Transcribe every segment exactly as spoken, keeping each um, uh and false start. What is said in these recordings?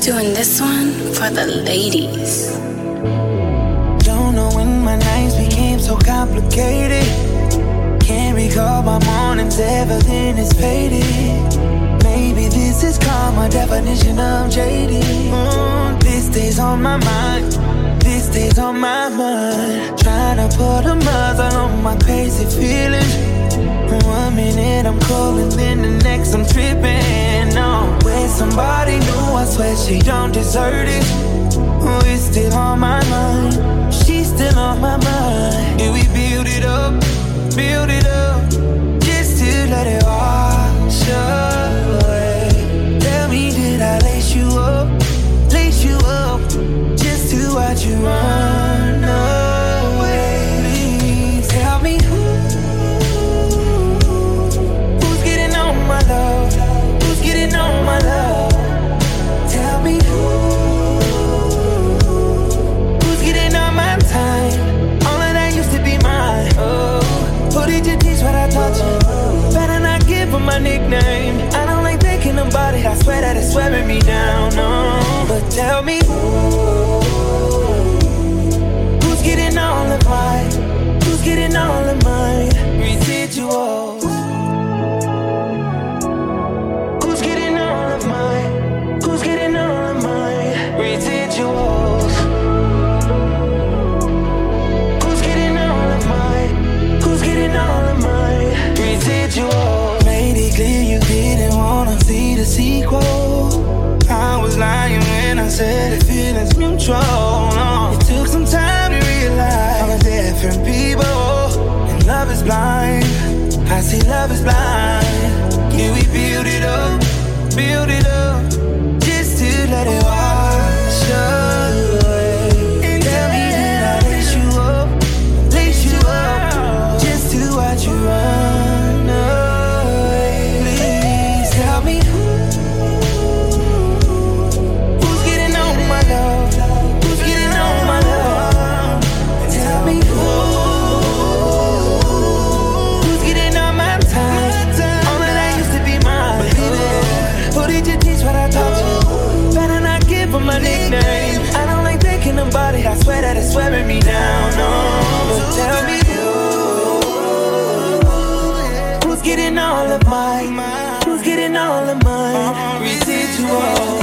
Doing this one for the ladies. Don't know when my nights became so complicated. Can't recall my mornings, everything is faded. Maybe this is called my definition of jaded. Mm, this day's on my mind, this day's on my mind. Trying to put a muzzle on my crazy feelings. One minute I'm cool and then the next I'm tripping. No, with somebody new, I swear she don't deserve it. Oh, it's still on my mind, she's still on my mind. And we build it up, build it up, just to let it wash away. Tell me, did I lace you up, lace you up, just to watch you run away? Please tell me who, who's getting on my love, who's getting on my love? Tell me who, who's getting on my time? All of that used to be mine. Oh, who did you teach what I taught you? Better not give her my nickname. I don't like thinking about it, I swear that it's wearing me down. No, but tell me who, who's getting all of mine, who's getting all of mine residuals? Who's getting all of mine, who's getting all of mine residuals? Who's getting all of mine, who's getting all of mine residuals? Made it clear you didn't wanna see the sequel. I was lying when I said the feeling's mutual. No, it took some time to realize I'm a different people, and love is blind. I see love is blind. Yeah, we build it up, build it up, just to let it wash away. And tell me, did I lace you up, lace you up, just to watch you run away? Please tell me who, who's getting on my love, who's getting on my love? And tell me who, who's getting on my time? All of that used to be mine. Who did you teach what I taught you? Better not give her my nickname. I don't like thinking about it, I swear that it's wearing me down. No, but tell me who, who's getting all of mine, who's getting all of mine residual?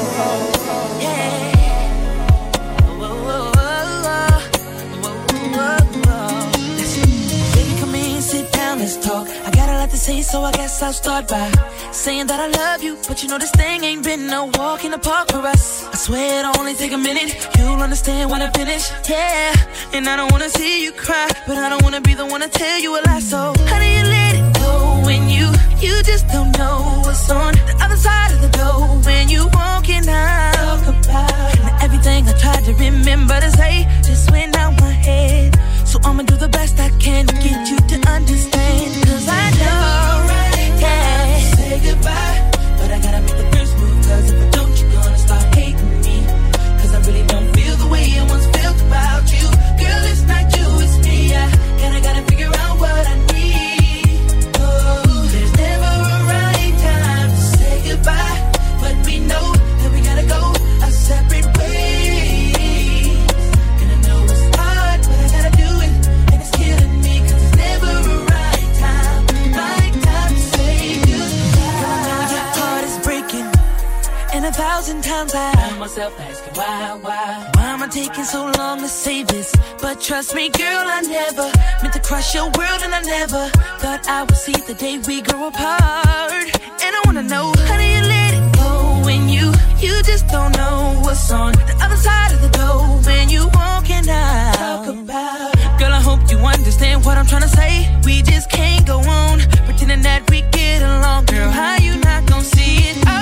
Let's talk. I got a lot to say, so I guess I'll start by saying that I love you, but you know this thing ain't been no walk in the park for us. I swear it'll only take a minute, you'll understand when I finish. Yeah, and I don't wanna see you cry, but I don't wanna be the one to tell you a lie. So how do you let it go when you you just don't know what's on the other side of the door when you walking out? Talk about and everything I tried to remember to say just went out my head. So I'ma do the best I can to get you to understand. Cause I know, yeah, say goodbye, but I gotta make the first move. Cause if I don't, you're gonna start hating me. Cause I really don't feel the way I once felt about you. Girl, it's not you, it's me. I kinda gotta figure out what I need. Oh, there's never a right time to say goodbye, but we know that we gotta go our separate ways. A thousand times I found myself asking why, why Why am I taking so long to say this? But trust me girl, I never meant to crush your world, and I never thought I would see the day we grow apart. And I wanna know, how do you let it go when you, you just don't know what's on the other side of the door when you walking out? Talk about, girl, I hope you understand what I'm trying to say. We just can't go on pretending that we get along. Girl, how you not gonna see it? Oh,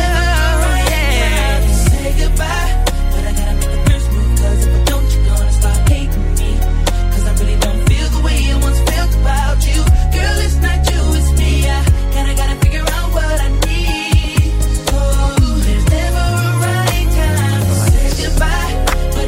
goodbye, but I gotta make the first move. Cause if I don't, you're gonna start hating me. Cause I really don't feel the way I once felt about you. Girl, it's not you, it's me. I kinda gotta figure out what I need. Oh, there's never a right time to say goodbye, but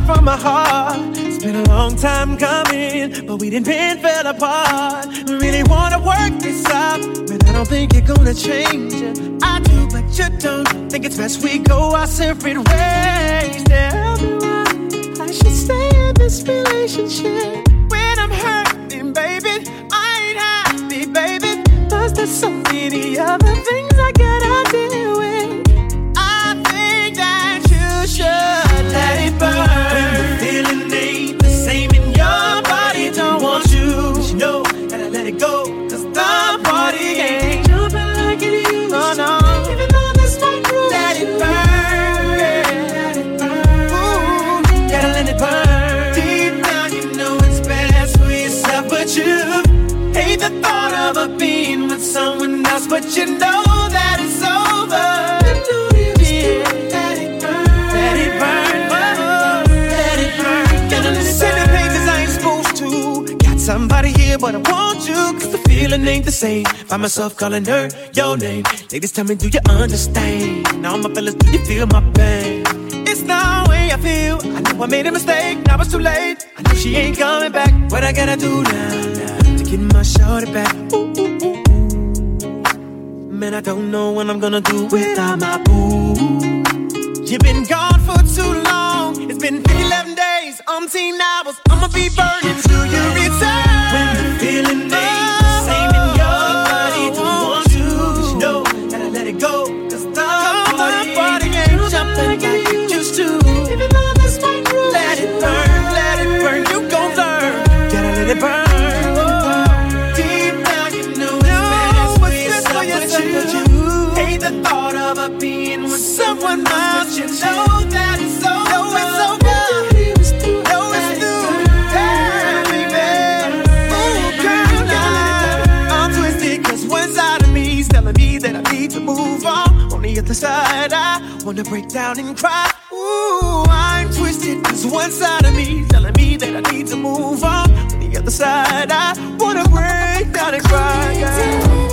from my heart. It's been a long time coming, but we didn't been fell apart. We really wanna work this out, but I don't think you're gonna change it. I do, but you don't. Think it's best we go our separate ways. Tell me why I should stay in this relationship when I'm hurting, baby. I ain't happy, baby. Cause there's so many other things I gotta deal with. I think that you should let it burn. When the feeling ain't the same in your body, don't want you. But you know, gotta let it go. Cause the party ain't jumping like it used to. Oh no, even though this might prove let it burn. Let it burn. Ooh, gotta let it burn. Deep down you know it's best for yourself, but you hate the thought of a being with someone else, but you know that it's over. Yeah. Let it burn. Let it burn. Oh, let it burn. Gotta let it burn. Pages I ain't supposed to. Got somebody here, but I want you. Cause the feeling ain't the same. Find myself calling her your name. Ladies, tell me, do you understand? Now my fellas, do you feel my pain? It's the way I feel. I know I made a mistake. Now it's too late. I know she ain't coming back. What I gotta do now? now? Get my shorty back. Ooh, ooh, ooh, ooh. Man, I don't know what I'm gonna do without my boo. You've been gone for too long. It's been eleven days, umpteen hours. I'ma be burning till you return. When the feeling ain't the same in your body, don't want you. Cause you know, gotta let it go. Cause the party, party ain't jumping like it used to. Even though this might ruin, let it burn, let it burn. You gon' learn. Gotta let it burn. The thought of a being with someone else, you know that it's over. No, it's over. No, it's through. Hey, baby. Ooh, girl, now I'm twisted, cause one side of me is telling me that I need to move on. On the other side, I wanna break down and cry. Ooh, I'm twisted, cause one side of me is telling me that I need to move on. On the other side, I wanna break down and cry. Yeah.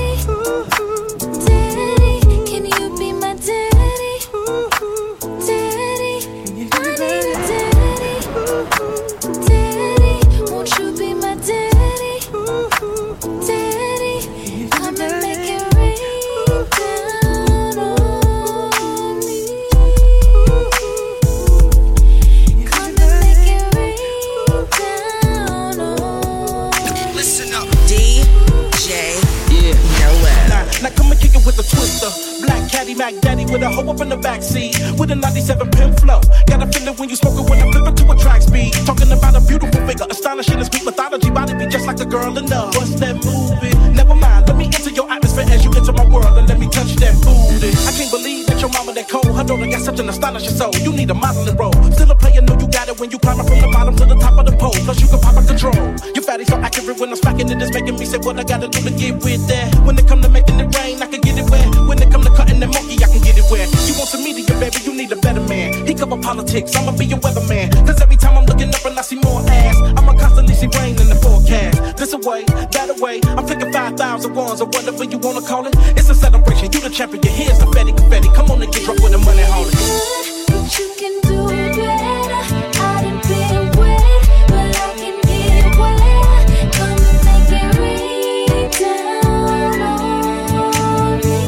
Mac Daddy with a hoe up in the backseat with a ninety-seven pin flow. Got a feeling when you smoke it when I flip it to a track speed. Talking about a beautiful figure, astonishing and sweet mythology. Body be just like a girl in love. What's that movie? Never mind, let me enter your atmosphere as you enter my world and let me touch that booty. I can't believe that your mama that cold. Her daughter got such an astonishing soul. You need a modeling role. Still a player, know you got it when you climb from the bottom to the top of the pole. Plus you can pop a control. Your fatty so accurate when I'm smacking it, it's making me say what I gotta do to get with that. When it come to making it rain, I can get it wet. When it come to cutting the monkey, I can get it wet. You want some media, baby, you need a better man. He cover politics, I'ma be your weatherman. Cause every time I'm looking up and I see more ass, I'ma constantly see rain in the forecast. This away, that away, I'm picking five thousand ones or whatever you wanna call it. It's a celebration, you the champion, here's the confetti, confetti. Come on and get drunk with the money, hold it. But you can do better. I done been wet, but I can get wet. Come and make it rain down on me.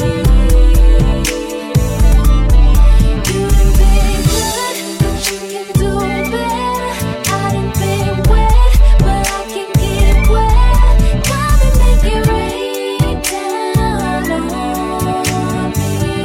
You done been good, but you can do better. I done been wet, but I can get wet. Come and make it rain down on me.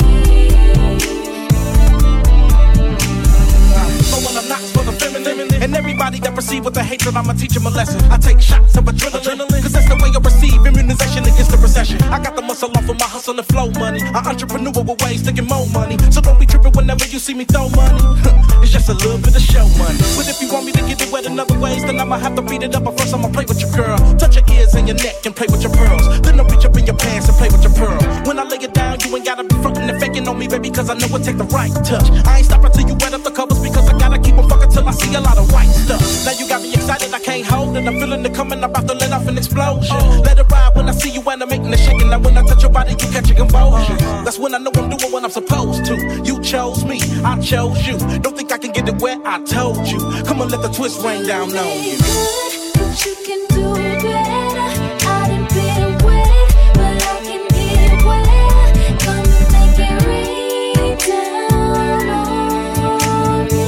So when I'm not for the feminine, and everybody that perceive with the hatred, I'ma teach them a lesson. I take shots of adrenaline, cause that's the way I receive immunization against the recession. I got the muscle off of my hustle and flow money. An entrepreneur with ways to get more money. So don't be tripping whenever you see me throw money. It's just a little bit of show money. But if you want me to get it wet in other ways, then I'ma have to beat it up. But first I'ma play with your girl. Touch your ears and your neck and play with your pearls. Then I'll reach up in your pants and play with your pearl. When I lay it down, you ain't gotta be frontin' and faking on me, baby, cause I know it take the right touch. I ain't stopping till you wet up the covers because I gotta keep on fucking till I see a lot of white stuff. Now you got me excited, I can't hold it. I'm feeling it coming, I'm about to let off an explosion. Let it ride when I see you animating and shaking. Now when I touch your body, you catch a convulsion. That's when I know I'm doing what I'm supposed to. You chose me, I chose you. Don't think I can get it where I told you. Come on, let the twist rain down on you. Good, but you can do better. I done been wet, but I can get wet. Come and make it rain down on me.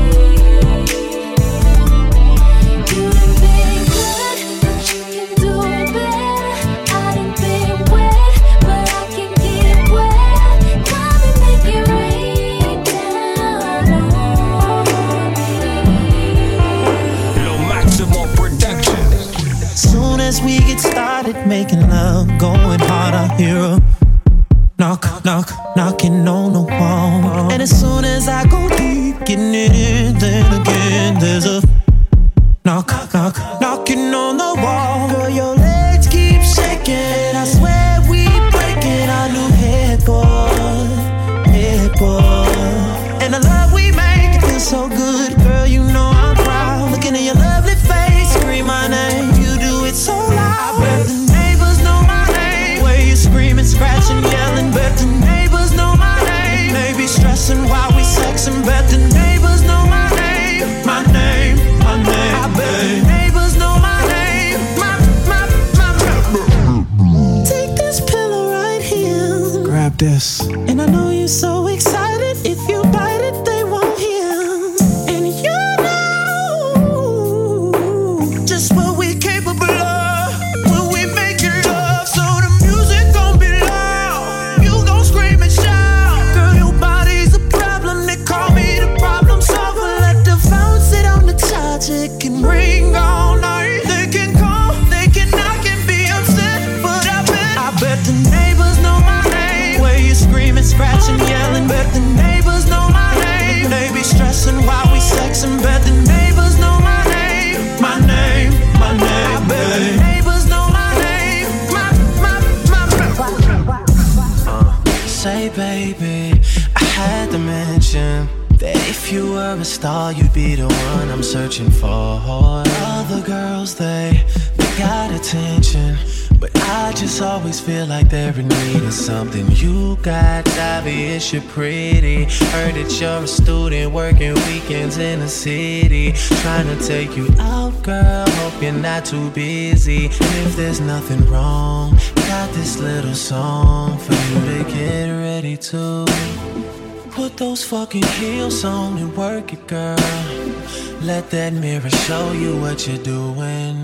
You done been good, but you can do better. I done been wet, but I can get wet. Come and make it rain down on me. Lo Maximo Productions. Soon as we get started making love, going hard, I hear a knock, knock, knocking on the wall. And as soon as I go deep, getting it in, then again there's a knock, knock, knocking on the wall. Girl, your legs keep shaking, I swear we breaking our new headboard, headboard. And the love we make, it feels so good. Girl, you know I'm proud. Looking at your lovely face, scream my name. You do it so loud. I bet the neighbors know my name. Where you screaming, scratching, yelling. Bet the neighbors know my name. Maybe stressing while we sexing. Bet the neighbors know my name. My name, my name. I bet the neighbors know my name. My, my, my. Take this pillow right here. Grab this. And I know you're so excited. If you bite it, they won't hear. And you know just what we're capable of when we make it love. So the music gon' be loud. You gon' scream and shout. Girl, your body's a problem. They call me the problem solver. Let the phone sit on the charge. It can ring all night. They can call, they can knock and be upset. But I bet, I bet the neighbors know my name. Where you screaming, scratching, yelling. Bet the neighbors know my name. They be stressing while we sexing. Bet the neighbors know my name. My name, my name. I bet the neighbors know my name. My, my, my, my. Say, baby, I had to mention that if you were a star, you'd be the one I'm searching for. Other girls, they, they got attention, but I just always feel like they're in need of something you got. Obvious you're pretty. Heard that you're a student working weekends in the city. Trying to take you out, girl. Hope you're not too busy. And if there's nothing wrong, got this little song for you to get ready to. Put those fucking heels on and work it, girl. Let that mirror show you what you're doing.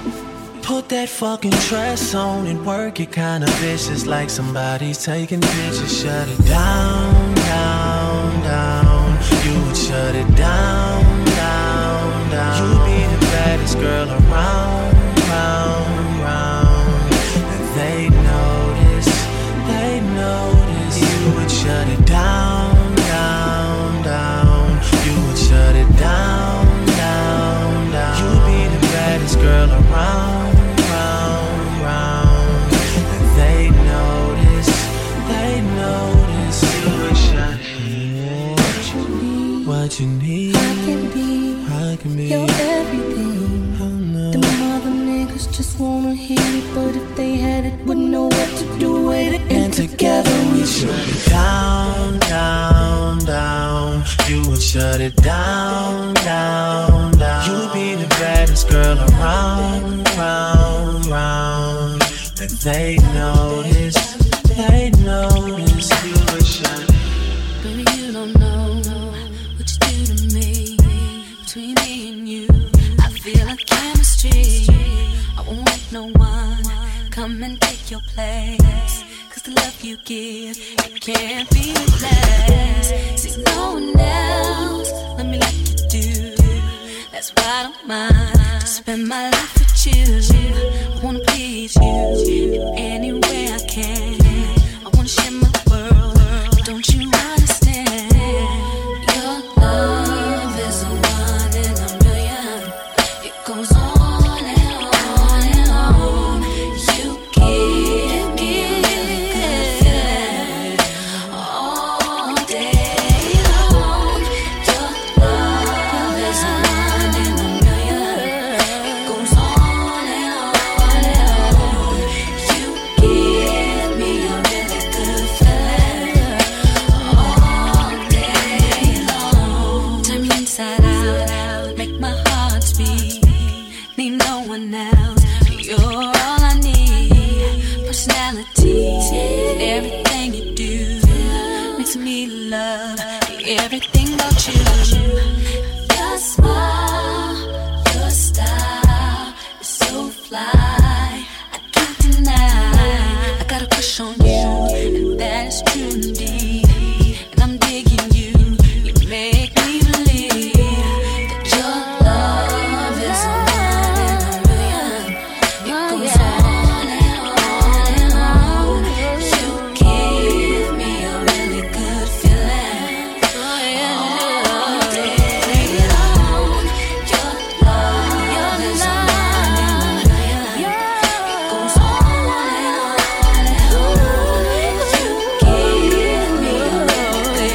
Put that fucking dress on and work it, kinda vicious, like somebody's taking pictures. Shut it down, down, down. You would shut it down, down, down. You be the baddest girl around, round, round. And they notice, they notice. You would shut it down, down, down. You would shut it down, down, down. You be the baddest girl around, round, round. And they notice, they notice. You would shut it down. What you need, I can be, I can be your everything. Oh no. Them other niggas just wanna hear it, but if they had it, wouldn't know what to do with it. And together we shut it down, down, down. You would shut it down, down, down. You'd be the baddest girl around, round, round. And they notice, they notice. You would shut it. Baby, you don't know what you do to me. Between me and you, I feel a chemistry. I won't let no one come and take your place. Cause the love you give, it can't be replaced. See, no one else, let me like you do. That's why I don't mind to spend my life with you. I wanna please you in any way I can. I wanna share my world, but don't you understand? Your love is a one in a million. It goes on and on and on. You give me a good feeling all day long. Your love is a one in a million. It goes on and on and on. You give me a really good feeling. my heart's beat. Need no one else. You're all I need. Personality, everything you do makes me love everything about you. Your smile, your style is so fly. I can't deny. I got a crush on you, and that is true indeed. And I'm digging you. You make me believe that your love is a one in a million. It goes on and on and on. You give me a really good feeling all day long. Your love is a one in a million. It goes on and on and on. You give me a really good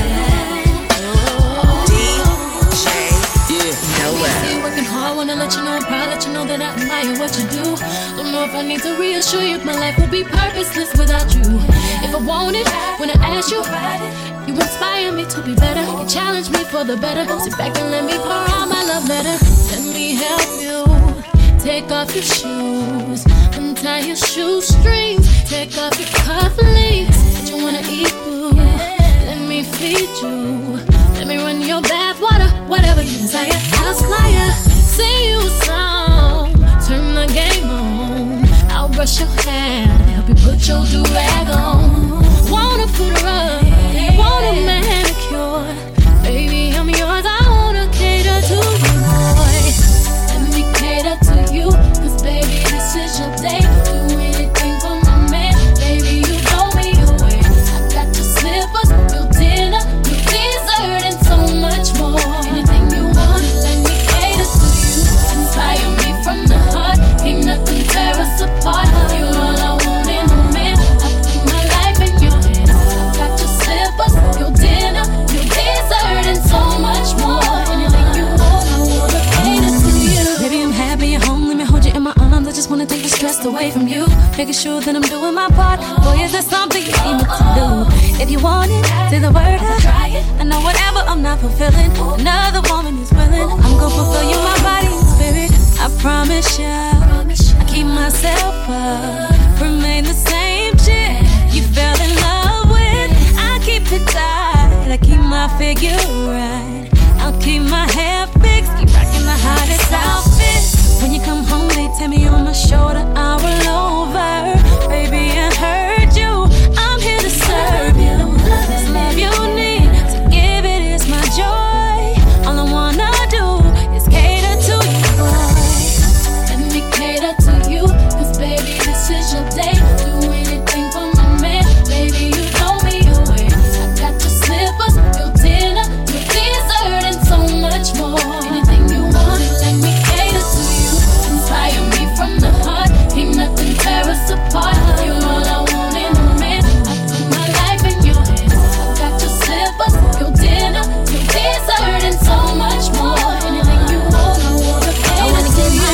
See, working hard, wanna let you know I'm proud, let you know that I admire what you do. Don't know if I need to reassure you, my life would be purposeless without you. If I want it, when I ask you, you inspire me to be better. You challenge me for the better. Sit back and let me pour out my love letter. Let me help you. Take off your shoes, untie your shoestrings, take off your cufflinks. What you wanna eat, boo? Let me feed you. Let me run your bath water, whatever you desire. I'll flyer, sing you a song, turn the game on. I'll brush your hair, help you put your do-rag on. Wanna put her up, want a manicure. Baby, I'm yours, I wanna cater to you, boy. Let me cater to you, cause baby, this is your day. Do anything for my man, baby, you know me away. I got your slippers, your dinner, your dessert, and so much more. Anything you want, let me cater to you. Inspire me from the heart, ain't nothing tear us apart. You're all I want in a man, I put my life in your hands. I got your slippers, your dinner, your dessert, and so much more. Anything you want, I wanna cater to you. Baby, I'm happy you're home, let me hold you in my arms. I just wanna take the stress away from you, making sure that I'm doing my part. Boy, is there something you need me to do? If you want it, say the word. I, I know whatever I'm not fulfilling, another woman is willing. I'm gonna fulfill you, my body and spirit. I promise ya, I keep myself up, remain the same chick you fell in love with. I keep it tight, I keep my figure right. I'll keep my hair fixed, keep rocking the hottest outfits. When you come home, they tell me on my shoulder, I roll over. Baby, I heard you, I'm here to serve you. This love you need, to give it is my joy. All I wanna do is cater to you, boy. Let me cater to you, cause baby, this is your day. Do anything for my man, baby, you know me away. I got your slippers, your dinner, your dessert, and so much more. Anything you want, let me cater to you. Inspire me from the heart, ain't nothing tear us apart. You're all I want in a man, I put my life in your hands. I got your slippers, your dinner, your dessert, and so much more. Anything you want, I wanna cater to you.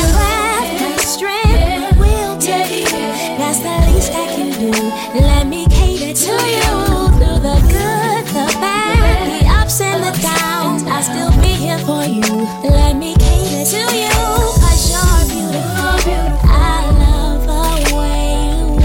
My strength, my will take it. That's the least I can do. Let me cater to you. Through the good, the bad, the ups and the downs, I'll still be here for you. Let me cater to you. Cause you're beautiful. I love the way you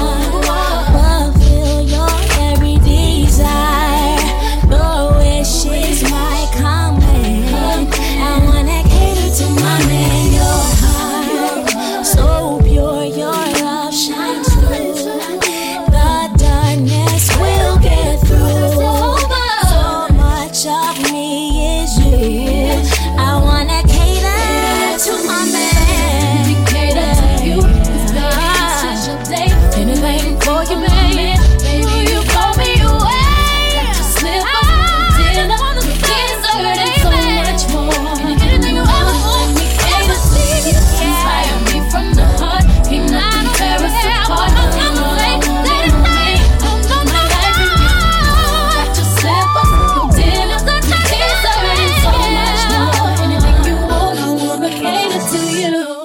are. Fulfill your every desire. Your wish is my command. I wanna cater to my man. Your heart, so pure, your love shines through. The darkness will get through. So much of me is you. I wanna cater to my man. We cater to you, cause baby, this is your day. Anything for you, man. Baby, you blow me away. Got your slippers, your dinner, your dessert, and so much more. Anything you ever want, we cater to you. Inspire me from the heart, ain't nothing tear us apart. You're all I want in a man, I put my life in your hands. Got your slippers, your dinner, your dessert, and so much more. Anything you want, I wanna cater to you.